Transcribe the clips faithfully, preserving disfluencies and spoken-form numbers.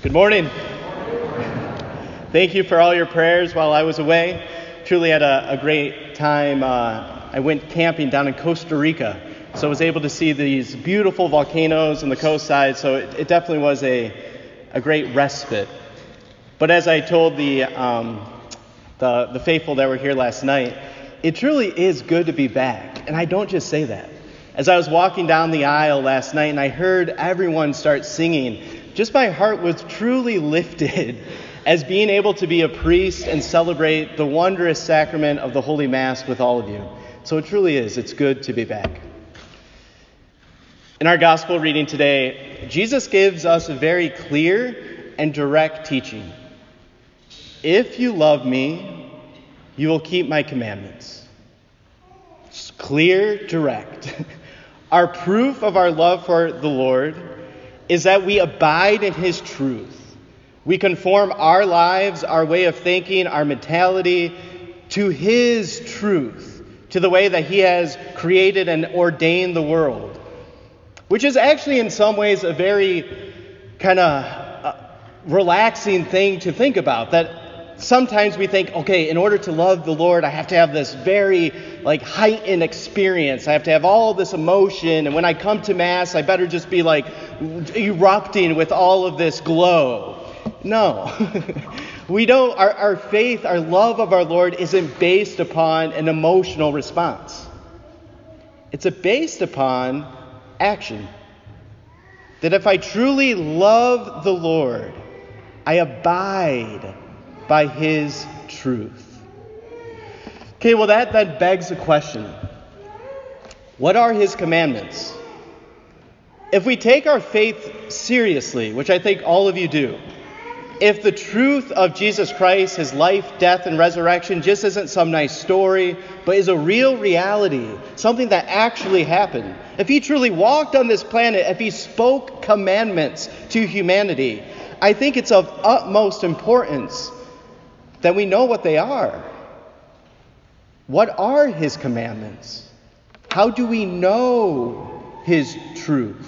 Good morning. Thank you for all your prayers while I was away. Truly had a, a great time. Uh, I went camping down in Costa Rica, so I was able to see these beautiful volcanoes on the coast side, so it, it definitely was a, a great respite. But as I told the, um, the, the faithful that were here last night, it truly is good to be back, and I don't just say that. As I was walking down the aisle last night and I heard everyone start singing, just my heart was truly lifted as being able to be a priest and celebrate the wondrous sacrament of the Holy Mass with all of you. So it truly is. It's good to be back. In our gospel reading today, Jesus gives us a very clear and direct teaching. If you love me, you will keep my commandments. It's clear, direct. Our proof of our love for the Lord is that we abide in his truth. We conform our lives, our way of thinking, our mentality to his truth, to the way that he has created and ordained the world, which is actually in some ways a very kind of uh, relaxing thing to think about. That sometimes we think, okay, in order to love the Lord, I have to have this very like heightened experience. I have to have all this emotion. And when I come to Mass, I better just be like erupting with all of this glow. No, we don't. Our, our faith, our love of our Lord isn't based upon an emotional response. It's a based upon action. That if I truly love the Lord, I abide by his truth. Okay, well that, that begs a question. What are his commandments? If we take our faith seriously, which I think all of you do, if the truth of Jesus Christ, his life, death, and resurrection just isn't some nice story, but is a real reality, something that actually happened, if he truly walked on this planet, if he spoke commandments to humanity, I think it's of utmost importance that we know what they are. What are his commandments? How do we know his truth?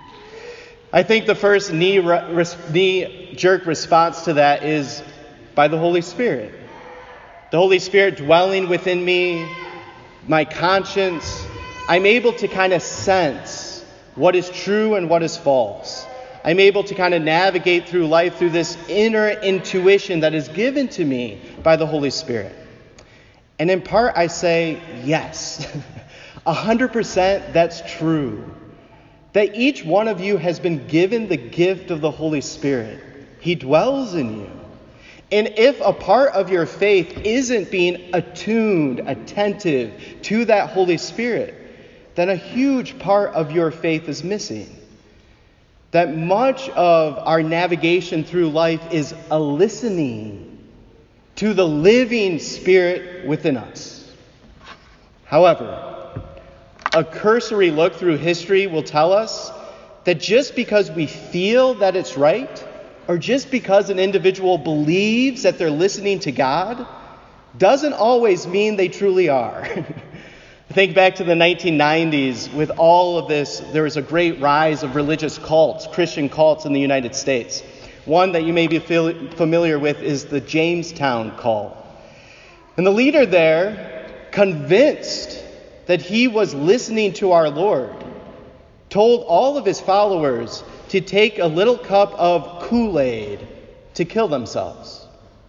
I think the first knee, res- knee jerk response to that is by the Holy Spirit. The Holy Spirit dwelling within me, my conscience. I'm able to kind of sense what is true and what is false. I'm able to kind of navigate through life through this inner intuition that is given to me by the Holy Spirit. And in part, I say, yes, one hundred percent that's true. That each one of you has been given the gift of the Holy Spirit. He dwells in you. And if a part of your faith isn't being attuned, attentive to that Holy Spirit, then a huge part of your faith is missing. That much of our navigation through life is a listening to the living Spirit within us. However, a cursory look through history will tell us that just because we feel that it's right, or just because an individual believes that they're listening to God, doesn't always mean they truly are. Think back to the nineteen nineties with all of this. There was a great rise of religious cults, Christian cults in the United States. One that you may be familiar with is the Jamestown cult. And the leader there, convinced that he was listening to our Lord, told all of his followers to take a little cup of Kool-Aid to kill themselves.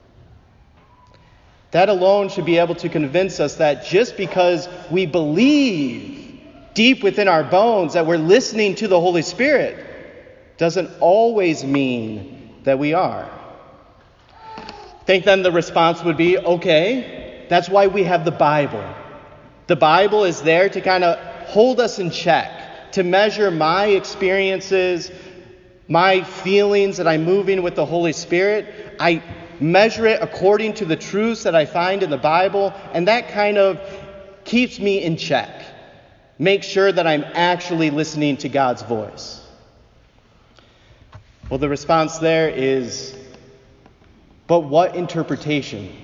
That alone should be able to convince us that just because we believe deep within our bones that we're listening to the Holy Spirit doesn't always mean that we are. I think then the response would be, okay, that's why we have the Bible. The Bible is there to kind of hold us in check, to measure my experiences, my feelings that I'm moving with the Holy Spirit. I measure it according to the truths that I find in the Bible, and that kind of keeps me in check. Make sure that I'm actually listening to God's voice. Well, the response there is, but what interpretation?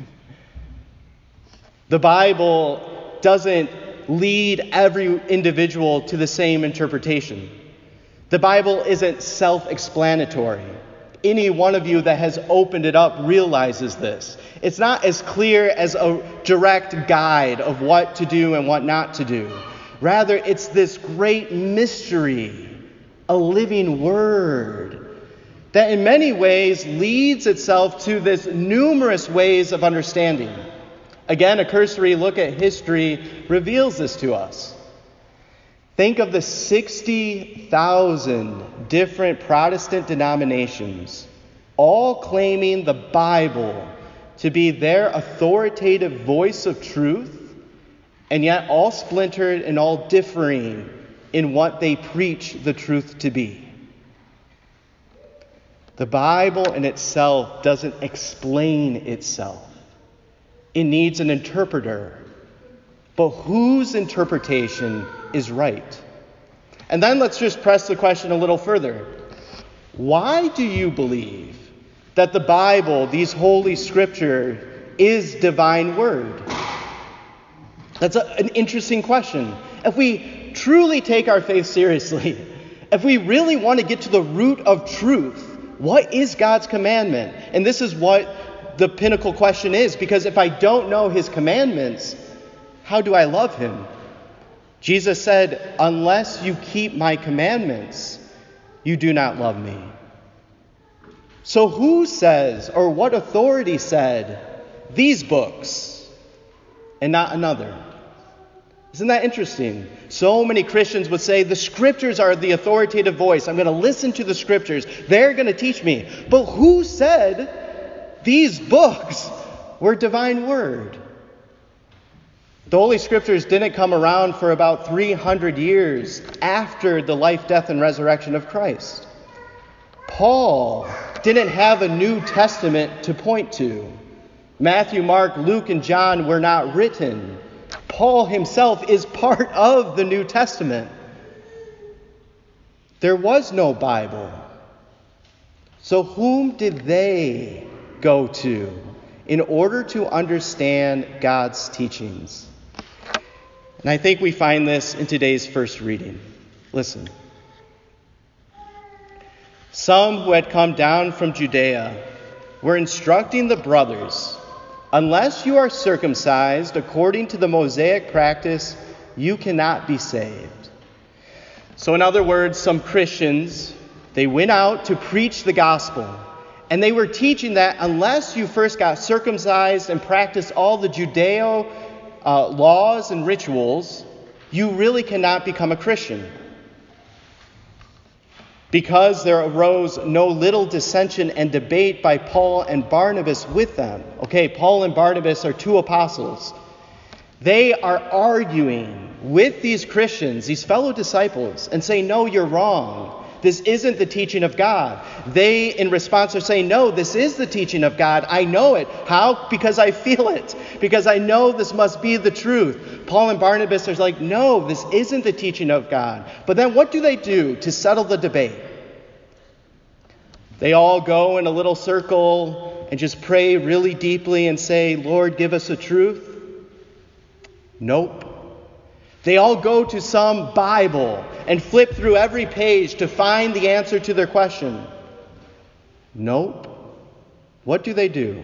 The Bible doesn't lead every individual to the same interpretation. The Bible isn't self-explanatory. Any one of you that has opened it up realizes this. It's not as clear as a direct guide of what to do and what not to do. Rather, it's this great mystery, a living word, that in many ways leads itself to this numerous ways of understanding. Again, a cursory look at history reveals this to us. Think of the sixty thousand different Protestant denominations, all claiming the Bible to be their authoritative voice of truth, and yet all splintered and all differing in what they preach the truth to be. The Bible in itself doesn't explain itself. It needs an interpreter. But whose interpretation is right? And then let's just press the question a little further. Why do you believe that the Bible, these holy scripture, is divine word? That's a, an interesting question. If we truly take our faith seriously, if we really want to get to the root of truth, what is God's commandment? And this is what the pinnacle question is, because if I don't know his commandments, how do I love him? Jesus said, unless you keep my commandments, you do not love me. So who says, or what authority said, these books and not another? Isn't that interesting? So many Christians would say the scriptures are the authoritative voice. I'm going to listen to the scriptures. They're going to teach me. But who said these books were divine word? The Holy Scriptures didn't come around for about three hundred years after the life, death, and resurrection of Christ. Paul didn't have a New Testament to point to. Matthew, Mark, Luke, and John were not written. Paul himself is part of the New Testament. There was no Bible. So whom did they go to in order to understand God's teachings? And I think we find this in today's first reading. Listen. Some who had come down from Judea were instructing the brothers, unless you are circumcised according to the Mosaic practice, you cannot be saved. So in other words, some Christians, they went out to preach the gospel, and they were teaching that unless you first got circumcised and practiced all the Judeo uh, laws and rituals, you really cannot become a Christian. Because there arose no little dissension and debate by Paul and Barnabas with them. Okay, Paul and Barnabas are two apostles. They are arguing with these Christians, these fellow disciples, and say, no, you're wrong. This isn't the teaching of God. They, in response, are saying, no, this is the teaching of God. I know it. How? Because I feel it. Because I know this must be the truth. Paul and Barnabas are like, no, this isn't the teaching of God. But then what do they do to settle the debate? They all go in a little circle and just pray really deeply and say, Lord, give us the truth. Nope. They all go to some Bible and flip through every page to find the answer to their question. Nope. What do they do?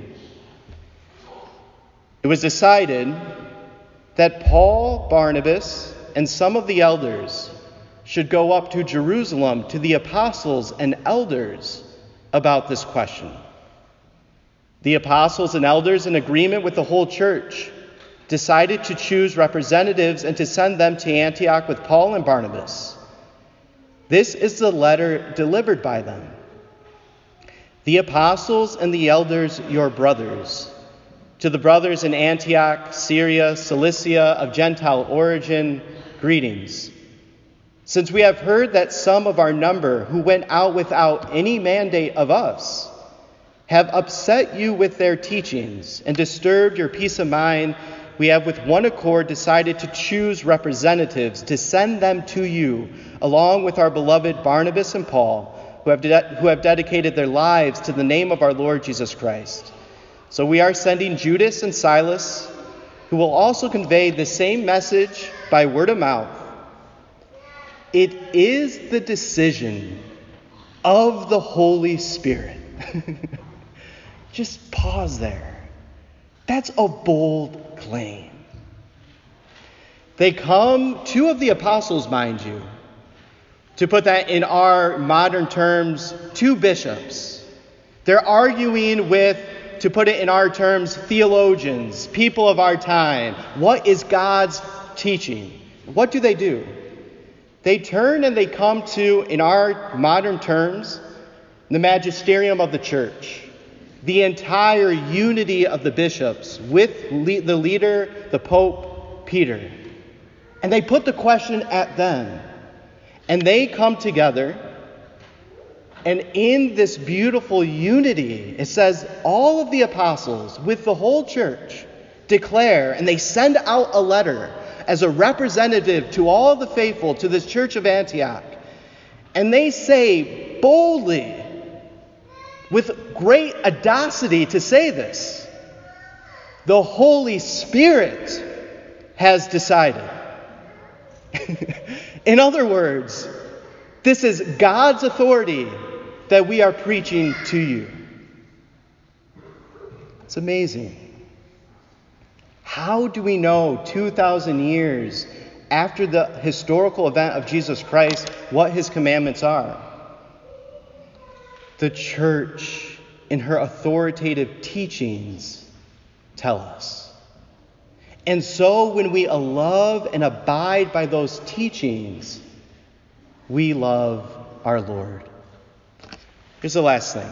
It was decided that Paul, Barnabas, and some of the elders should go up to Jerusalem to the apostles and elders about this question. The apostles and elders, in agreement with the whole church, decided to choose representatives and to send them to Antioch with Paul and Barnabas. This is the letter delivered by them. The apostles and the elders, your brothers, to the brothers in Antioch, Syria, Cilicia, of Gentile origin, greetings. Since we have heard that some of our number who went out without any mandate of us have upset you with their teachings and disturbed your peace of mind, we have with one accord decided to choose representatives to send them to you, along with our beloved Barnabas and Paul, who have, de- who have dedicated their lives to the name of our Lord Jesus Christ. So we are sending Judas and Silas, who will also convey the same message by word of mouth. It is the decision of the Holy Spirit Just pause there. That's a bold claim. They come, two of the apostles, mind you, to put that in our modern terms, two bishops. They're arguing with, to put it in our terms, theologians, people of our time. What is God's teaching? What do they do? They turn and they come to, in our modern terms, the magisterium of the church, the entire unity of the bishops with le- the leader, the Pope Peter. And they put the question at them. And they come together, and in this beautiful unity, it says all of the apostles with the whole church declare, and they send out a letter as a representative to all the faithful, to this church of Antioch. And they say boldly, with great audacity to say this, the Holy Spirit has decided. In other words, this is God's authority that we are preaching to you. It's amazing. How do we know two thousand years after the historical event of Jesus Christ what his commandments are? The church, in her authoritative teachings, tell us. And so when we love and abide by those teachings, we love our Lord. Here's the last thing.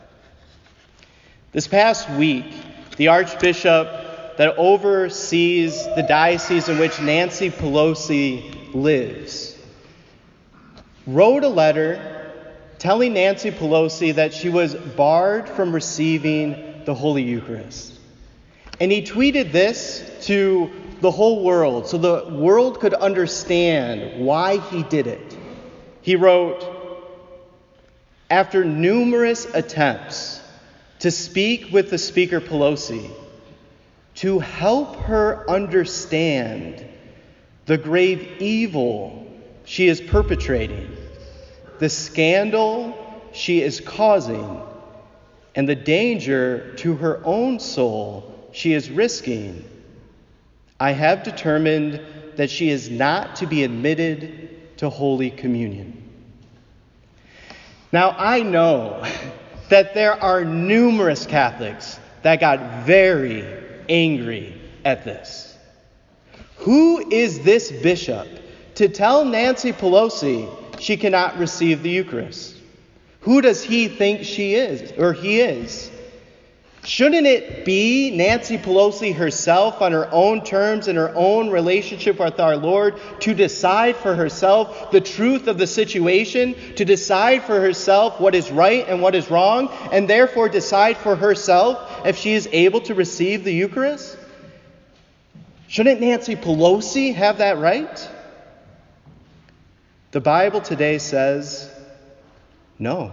This past week, the Archbishop that oversees the diocese in which Nancy Pelosi lives wrote a letter telling Nancy Pelosi that she was barred from receiving the Holy Eucharist. And he tweeted this to the whole world so the world could understand why he did it. He wrote, after numerous attempts to speak with the Speaker Pelosi to help her understand the grave evil she is perpetrating, the scandal she is causing, and the danger to her own soul she is risking, I have determined that she is not to be admitted to Holy Communion. Now, I know that there are numerous Catholics that got very angry at this. Who is this bishop to tell Nancy Pelosi she cannot receive the Eucharist? Who does he think she is, or he is? Shouldn't it be Nancy Pelosi herself on her own terms in her own relationship with our Lord to decide for herself the truth of the situation, to decide for herself what is right and what is wrong, and therefore decide for herself if she is able to receive the Eucharist? Shouldn't Nancy Pelosi have that right? The Bible today says no.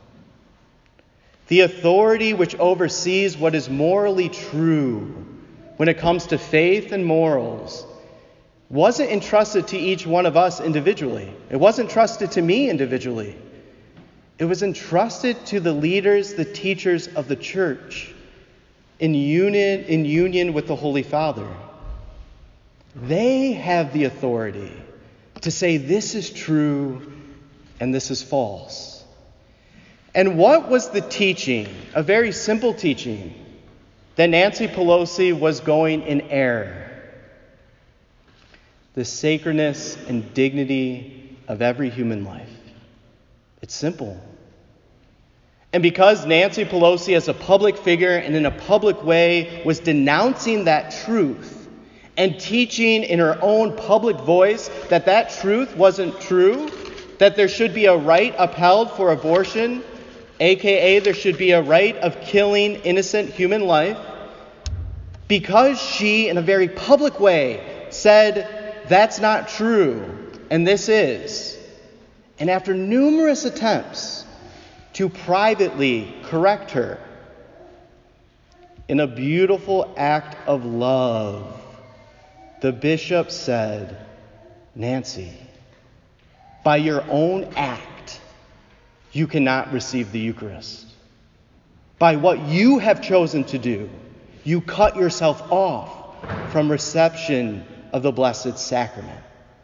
The authority which oversees what is morally true when it comes to faith and morals wasn't entrusted to each one of us individually. It wasn't entrusted to me individually. It was entrusted to the leaders, the teachers of the church in union, in union with the Holy Father. They have the authority to say this is true and this is false. And what was the teaching, a very simple teaching, that Nancy Pelosi was going in error? The sacredness and dignity of every human life. It's simple. And because Nancy Pelosi, as a public figure and in a public way, was denouncing that truth and teaching in her own public voice that that truth wasn't true, that there should be a right upheld for abortion, aka there should be a right of killing innocent human life, because she, in a very public way, said that's not true and this is. And after numerous attempts to privately correct her, in a beautiful act of love, the bishop said, Nancy, by your own act, you cannot receive the Eucharist. by what you have chosen to do, you cut yourself off from reception of the Blessed Sacrament.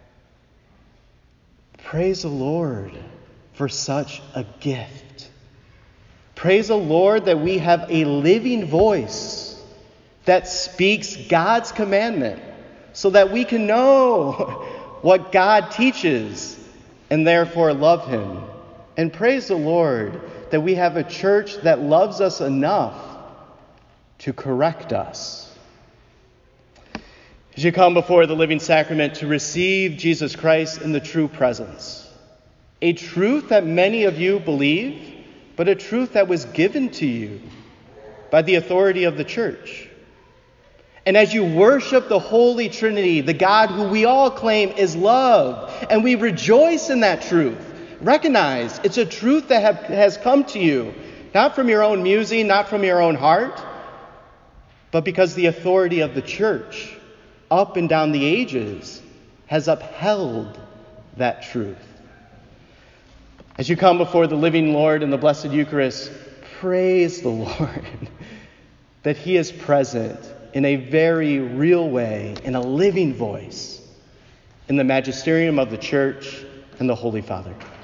Praise the Lord for such a gift. Praise the Lord that we have a living voice that speaks God's commandment so that we can know what God teaches and therefore love Him. And praise the Lord that we have a church that loves us enough to correct us. As you come before the living sacrament to receive Jesus Christ in the true presence, a truth that many of you believe, but a truth that was given to you by the authority of the church. And as you worship the Holy Trinity, the God who we all claim is love, and we rejoice in that truth, recognize it's a truth that have, has come to you, not from your own musing, not from your own heart, but because the authority of the church, up and down the ages, has upheld that truth. As you come before the living Lord in the Blessed Eucharist, praise the Lord that He is present in a very real way, in a living voice, in the magisterium of the Church and the Holy Father.